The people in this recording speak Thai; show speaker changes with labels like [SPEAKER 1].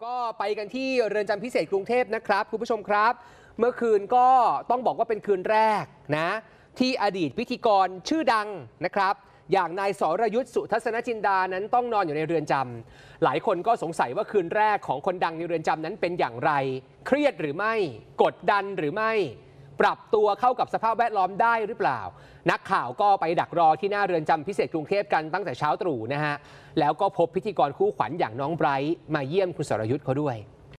[SPEAKER 1] ก็ไปกันที่เรือนจำพิเศษกรุงเทพนะครับคุณผู้ชมครับเมื่อคืนก็ต้องบอกว่าเป็นคืนแรกนะที่อดีตพิธีกรชื่อดังนะครับอย่างนายสรยุทธ สุทัศนจินดานั้นต้องนอนอยู่ในเรือนจำหลายคนก็สงสัยว่าคืนแรกของคนดังในเรือนจำนั้นเป็นอย่างไรเครียดหรือไม่กดดันหรือไม่ปรับตัวเข้ากับสภาพแวดล้อมได้หรือเปล่านักข่าวก็ไปดักรอที่หน้าเรือนจำพิเศษกรุงเทพกันตั้งแต่เช้าตรู่นะฮะแล้วก็พบพิธีกรคู่ขวัญอย่างน้องไบรท์มาเยี่ยมคุณสรยุทธเขาด้วย